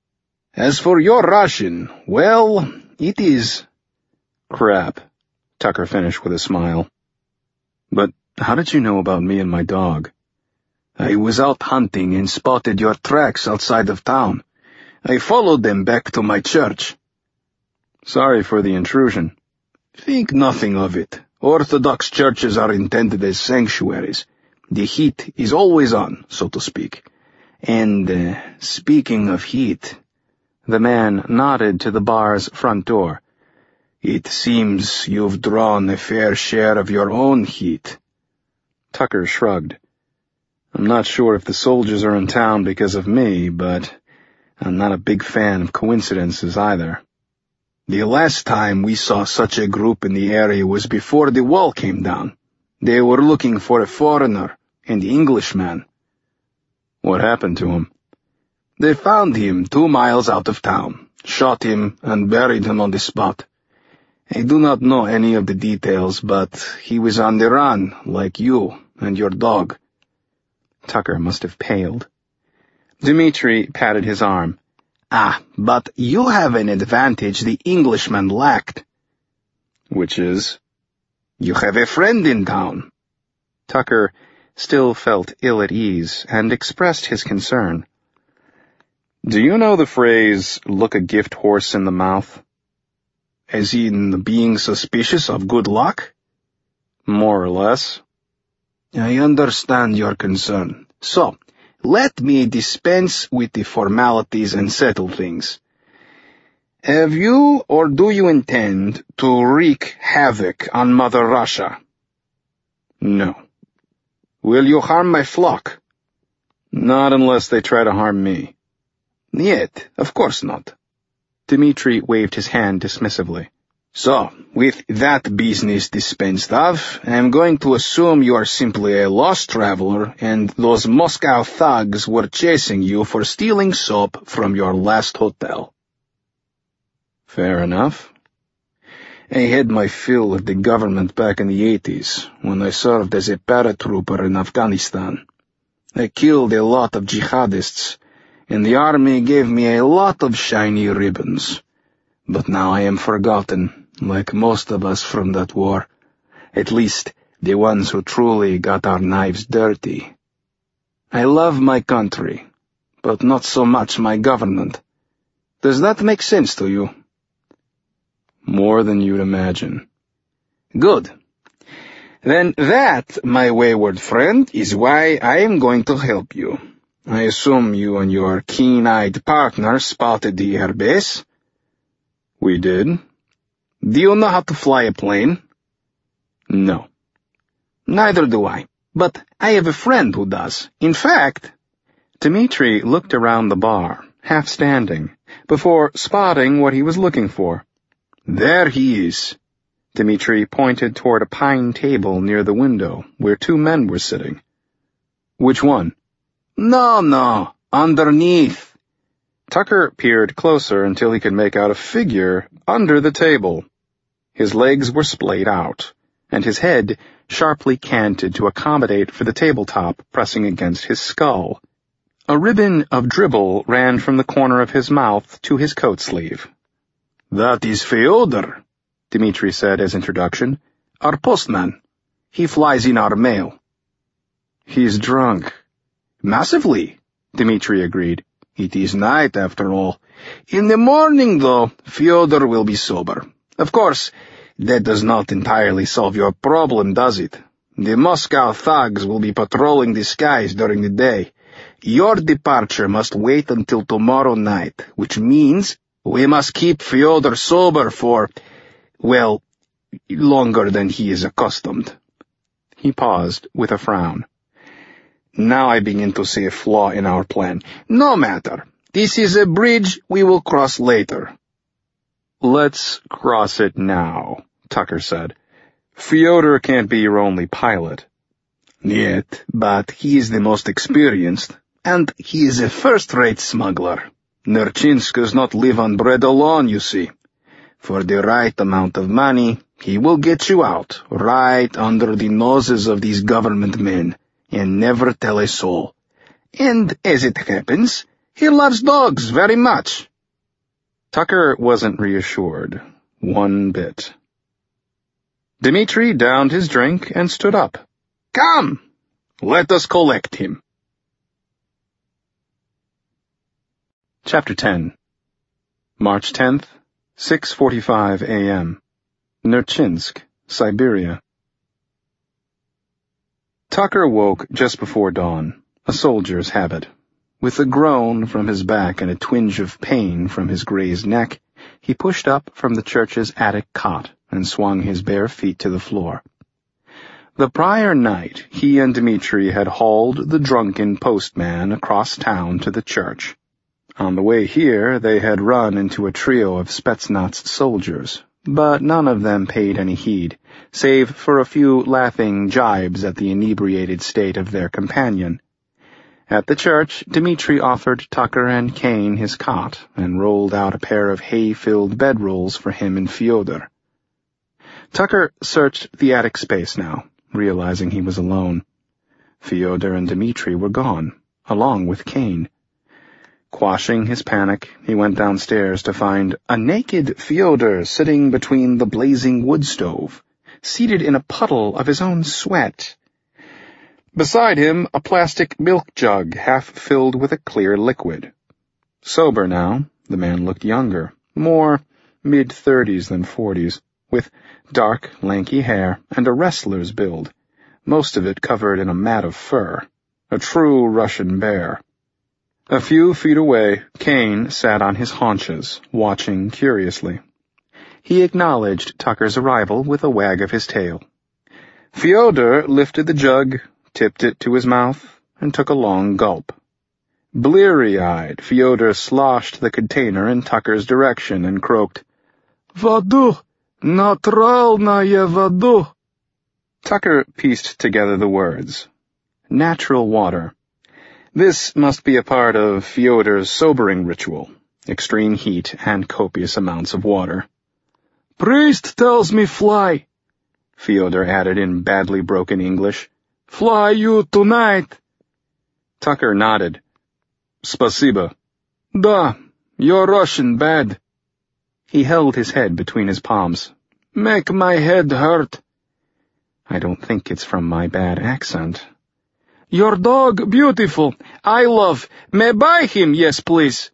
As for your Russian, well, it is..." "Crap," Tucker finished with a smile. "But how did you know about me and my dog?" "I was out hunting and spotted your tracks outside of town. I followed them back to my church." "Sorry for the intrusion." "Think nothing of it. Orthodox churches are intended as sanctuaries. The heat is always on, so to speak. And, uh, speaking of heat..." The man nodded to the bar's front door. "It seems you've drawn a fair share of your own heat." Tucker shrugged. "I'm not sure if the soldiers are in town because of me, but I'm not a big fan of coincidences either." "The last time we saw such a group in the area was before the wall came down. They were looking for a foreigner, an Englishman." "What happened to him?" "They found him two miles out of town, shot him, and buried him on the spot. I do not know any of the details, but he was on the run, like you and your dog." Tucker must have paled. Dmitri patted his arm. "Ah, but you have an advantage the Englishman lacked." "Which is?" "You have a friend in town." Tucker still felt ill at ease and expressed his concern. "Do you know the phrase, 'look a gift horse in the mouth'?" "As in being suspicious of good luck?" "More or less." "I understand your concern. So, let me dispense with the formalities and settle things. Have you or do you intend to wreak havoc on Mother Russia?" "No." "Will you harm my flock?" "Not unless they try to harm me." "Yet, of course not." Dmitri waved his hand dismissively. "So, with that business dispensed of, I'm going to assume you are simply a lost traveler and those Moscow thugs were chasing you for stealing soap from your last hotel." "Fair enough." "I had my fill of the government back in the eighties, when I served as a paratrooper in Afghanistan. I killed a lot of jihadists, and the army gave me a lot of shiny ribbons. But now I am forgotten, like most of us from that war. At least, the ones who truly got our knives dirty. I love my country, but not so much my government. Does that make sense to you?" "More than you'd imagine." "Good. Then that, my wayward friend, is why I am going to help you. I assume you and your keen-eyed partner spotted the airbase?" "We did." "Do you know how to fly a plane?" "No." "Neither do I, but I have a friend who does. In fact..." Dmitri looked around the bar, half standing, before spotting what he was looking for. "There he is." Dmitri pointed toward a pine table near the window, where two men were sitting. "Which one?" "No, no, underneath." Tucker peered closer until he could make out a figure under the table. His legs were splayed out, and his head sharply canted to accommodate for the tabletop pressing against his skull. A ribbon of dribble ran from the corner of his mouth to his coat sleeve. "That is Fyodor," Dmitri said as introduction. "Our postman. He flies in our mail." "He's drunk." "Massively," Dmitri agreed. "It is night, after all. In the morning, though, Fyodor will be sober. Of course, that does not entirely solve your problem, does it? The Moscow thugs will be patrolling the skies during the day. Your departure must wait until tomorrow night, which means we must keep Fyodor sober for, well, longer than he is accustomed." He paused with a frown. "Now I begin to see a flaw in our plan. No matter. This is a bridge we will cross later." "Let's cross it now," Tucker said. "Fyodor can't be your only pilot." "Yet, but he is the most experienced, and he is a first-rate smuggler. Nerchinsk does not live on bread alone, you see. For the right amount of money, he will get you out, right under the noses of these government men, and never tell a soul. And, as it happens, he loves dogs very much." Tucker wasn't reassured, one bit. Dmitri downed his drink and stood up. "Come, let us collect him." Chapter ten. March tenth, six forty-five a m Nerchinsk, Siberia. Tucker woke just before dawn, a soldier's habit. With a groan from his back and a twinge of pain from his grazed neck, he pushed up from the church's attic cot and swung his bare feet to the floor. The prior night, he and Dmitri had hauled the drunken postman across town to the church. On the way here, they had run into a trio of Spetsnaz soldiers, but none of them paid any heed, save for a few laughing jibes at the inebriated state of their companion. At the church, Dmitri offered Tucker and Kane his cot and rolled out a pair of hay-filled bedrolls for him and Fyodor. Tucker searched the attic space now, realizing he was alone. Fyodor and Dmitri were gone, along with Kane. Quashing his panic, he went downstairs to find a naked Fyodor sitting between the blazing wood stove, seated in a puddle of his own sweat. Beside him, a plastic milk jug half filled with a clear liquid. Sober now, the man looked younger, more mid-thirties than forties, with dark, lanky hair and a wrestler's build, most of it covered in a mat of fur, a true Russian bear. A few feet away, Kane sat on his haunches, watching curiously. He acknowledged Tucker's arrival with a wag of his tail. Fyodor lifted the jug, tipped it to his mouth, and took a long gulp. Bleary-eyed, Fyodor sloshed the container in Tucker's direction and croaked, "Vodu! Naturalnaya vodu!" Tucker pieced together the words. Natural water. This must be a part of Fyodor's sobering ritual, extreme heat and copious amounts of water. "Priest tells me fly," Fyodor added in badly broken English. "Fly you tonight." Tucker nodded. "Spasiba." "Da, you're Russian bad." He held his head between his palms. "Make my head hurt." "I don't think it's from my bad accent." "Your dog beautiful. I love. May buy him, yes, please."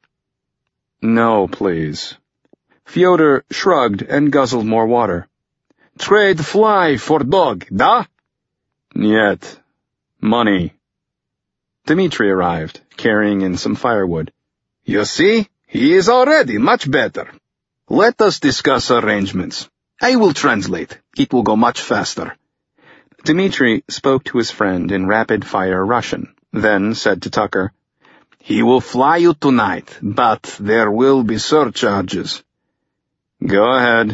"No, please." Fyodor shrugged and guzzled more water. "Trade fly for dog, da?" "Niet. Money." Dmitri arrived, carrying in some firewood. "You see, he is already much better. Let us discuss arrangements. I will translate. It will go much faster." Dmitri spoke to his friend in rapid-fire Russian, then said to Tucker, "He will fly you tonight, but there will be surcharges." "Go ahead."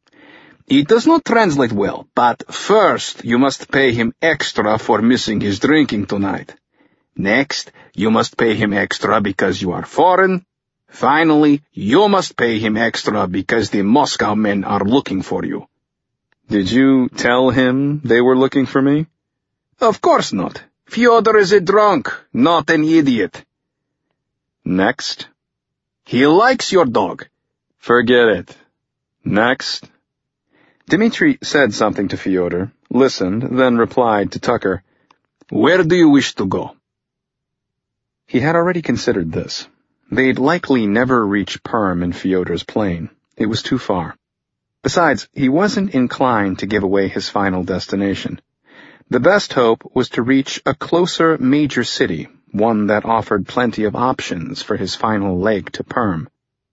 "It does not translate well, but first you must pay him extra for missing his drinking tonight. Next, you must pay him extra because you are foreign. Finally, you must pay him extra because the Moscow men are looking for you." Did you tell him they were looking for me? Of course not. Fyodor is a drunk, not an idiot. Next. He likes your dog. Forget it. Next. Dmitri said something to Fyodor, listened, then replied to Tucker. Where do you wish to go? He had already considered this. They'd likely never reach Perm in Fyodor's plane. It was too far. Besides, he wasn't inclined to give away his final destination. The best hope was to reach a closer major city, one that offered plenty of options for his final leg to Perm.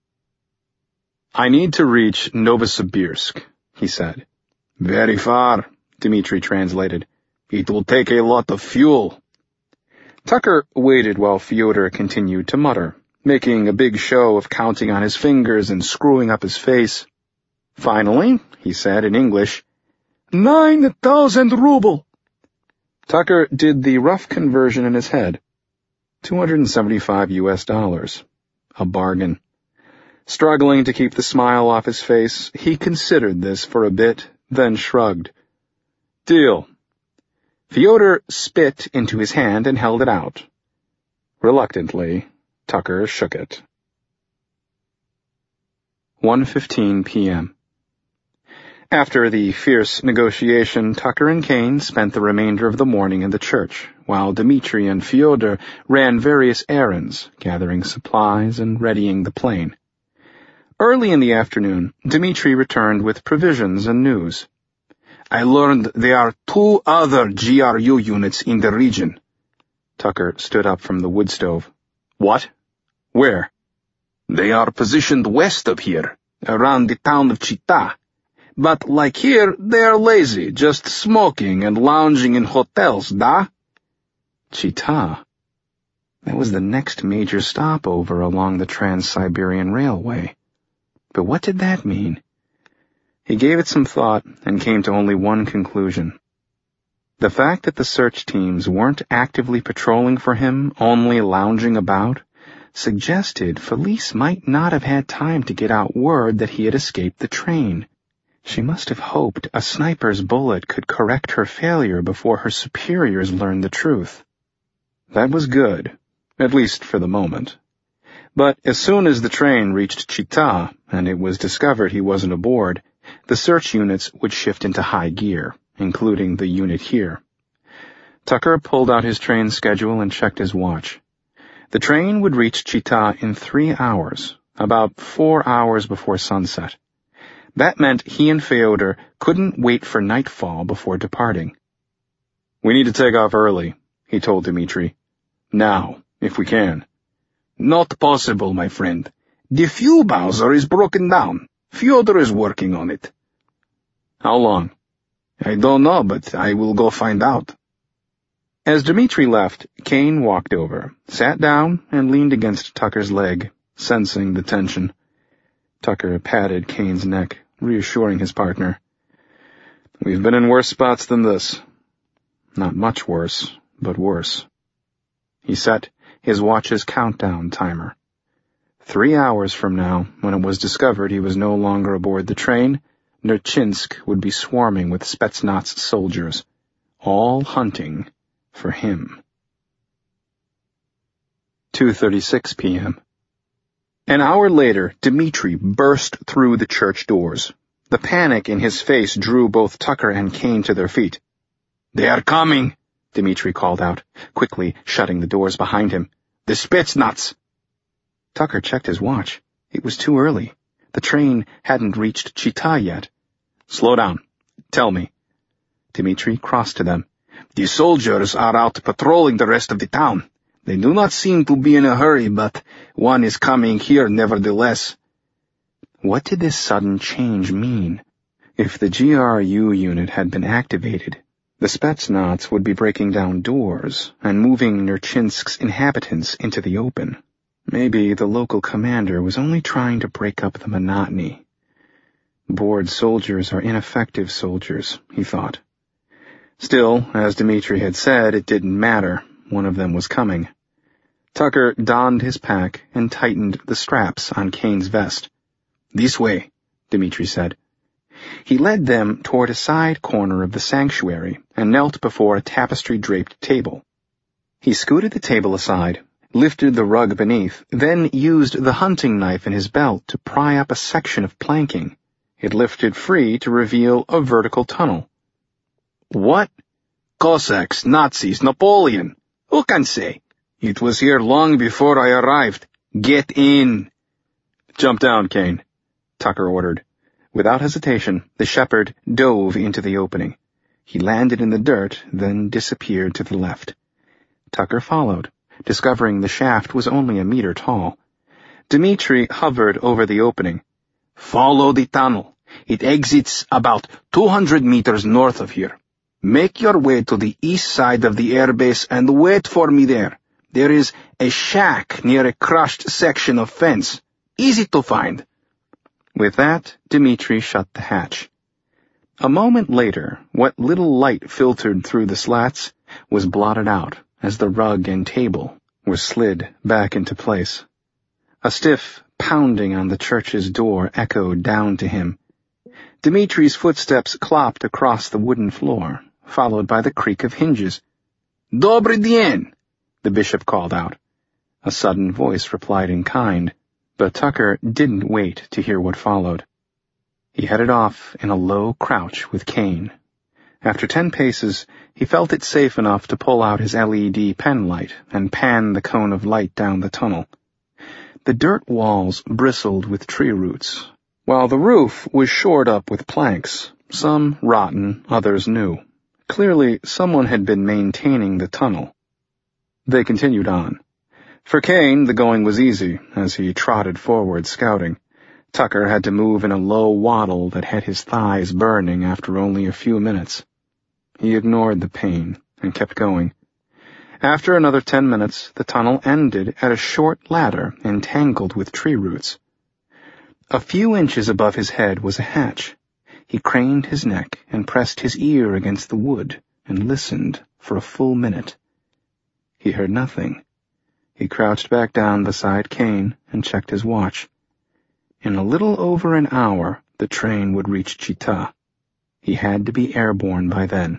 I need to reach Novosibirsk, he said. Very far, Dmitri translated. It will take a lot of fuel. Tucker waited while Fyodor continued to mutter, making a big show of counting on his fingers and screwing up his face. Finally, he said in English, Nine thousand ruble. Tucker did the rough conversion in his head. Two hundred and seventy-five U S dollars. A bargain. Struggling to keep the smile off his face, he considered this for a bit, then shrugged. Deal. Fyodor spit into his hand and held it out. Reluctantly, Tucker shook it. one fifteen p m After the fierce negotiation, Tucker and Kane spent the remainder of the morning in the church, while Dmitri and Fyodor ran various errands, gathering supplies and readying the plane. Early in the afternoon, Dmitri returned with provisions and news. I learned there are two other G R U units in the region. Tucker stood up from the wood stove. What? Where? They are positioned west of here, around the town of Chita. But like here, they are lazy, just smoking and lounging in hotels, da? Chita. That was the next major stopover along the Trans-Siberian Railway. But what did that mean? He gave it some thought and came to only one conclusion. The fact that the search teams weren't actively patrolling for him, only lounging about, suggested Felice might not have had time to get out word that he had escaped the train. She must have hoped a sniper's bullet could correct her failure before her superiors learned the truth. That was good, at least for the moment. But as soon as the train reached Chita and it was discovered he wasn't aboard, the search units would shift into high gear, including the unit here. Tucker pulled out his train schedule and checked his watch. The train would reach Chita in three hours, about four hours before sunset. That meant he and Fyodor couldn't wait for nightfall before departing. We need to take off early, he told Dmitri. Now, if we can. Not possible, my friend. The fuel bowser is broken down. Fyodor is working on it. How long? I don't know, but I will go find out. As Dmitri left, Kane walked over, sat down, and leaned against Tucker's leg, sensing the tension. Tucker patted Kane's neck, reassuring his partner. We've been in worse spots than this. Not much worse, but worse. He set his watch's countdown timer. Three hours from now, when it was discovered he was no longer aboard the train, Nerchinsk would be swarming with Spetsnaz soldiers, all hunting for him. two thirty-six p m An hour later, Dmitri burst through the church doors. The panic in his face drew both Tucker and Kane to their feet. They are coming, Dmitri called out, quickly shutting the doors behind him. The Spetsnaz! Tucker checked his watch. It was too early. The train hadn't reached Chita yet. Slow down. Tell me. Dmitri crossed to them. The soldiers are out patrolling the rest of the town. They do not seem to be in a hurry, but one is coming here nevertheless. What did this sudden change mean? If the G R U unit had been activated, the Spetsnaz would be breaking down doors and moving Nerchinsk's inhabitants into the open. Maybe the local commander was only trying to break up the monotony. Bored soldiers are ineffective soldiers, he thought. Still, as Dmitri had said, it didn't matter. One of them was coming. Tucker donned his pack and tightened the straps on Kane's vest. This way, Dmitri said. He led them toward a side corner of the sanctuary and knelt before a tapestry-draped table. He scooted the table aside, lifted the rug beneath, then used the hunting knife in his belt to pry up a section of planking. It lifted free to reveal a vertical tunnel. What? Cossacks, Nazis, Napoleon. Who can say? It was here long before I arrived. Get in. Jump down, Kane, Tucker ordered. Without hesitation, the shepherd dove into the opening. He landed in the dirt, then disappeared to the left. Tucker followed, discovering the shaft was only a meter tall. Dmitri hovered over the opening. Follow the tunnel. It exits about two hundred meters north of here. Make your way to the east side of the airbase and wait for me there. There is a shack near a crushed section of fence. Easy to find. With that, Dmitri shut the hatch. A moment later, what little light filtered through the slats was blotted out as the rug and table were slid back into place. A stiff pounding on the church's door echoed down to him. Dmitri's footsteps clopped across the wooden floor, followed by the creak of hinges. Dobry dien, the bishop called out. A sudden voice replied in kind, but Tucker didn't wait to hear what followed. He headed off in a low crouch with Kane. After ten paces, he felt it safe enough to pull out his L E D pen light and pan the cone of light down the tunnel. The dirt walls bristled with tree roots, while the roof was shored up with planks, some rotten, others new. Clearly, someone had been maintaining the tunnel. They continued on. For Kane, the going was easy, as he trotted forward, scouting. Tucker had to move in a low waddle that had his thighs burning after only a few minutes. He ignored the pain and kept going. After another ten minutes, the tunnel ended at a short ladder entangled with tree roots. A few inches above his head was a hatch. He craned his neck and pressed his ear against the wood and listened for a full minute. He heard nothing. He crouched back down beside Kane and checked his watch. In a little over an hour, the train would reach Chita. He had to be airborne by then.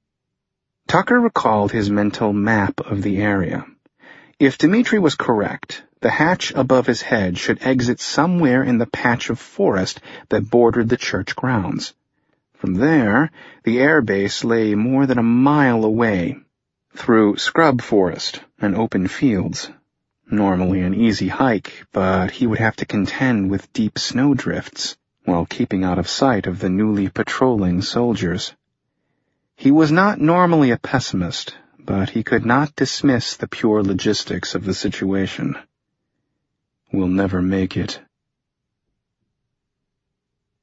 Tucker recalled his mental map of the area. If Dmitri was correct, the hatch above his head should exit somewhere in the patch of forest that bordered the church grounds. From there, the airbase lay more than a mile away, through scrub forest and open fields. Normally an easy hike, but he would have to contend with deep snowdrifts while keeping out of sight of the newly patrolling soldiers. He was not normally a pessimist, but he could not dismiss the pure logistics of the situation. "We'll never make it,"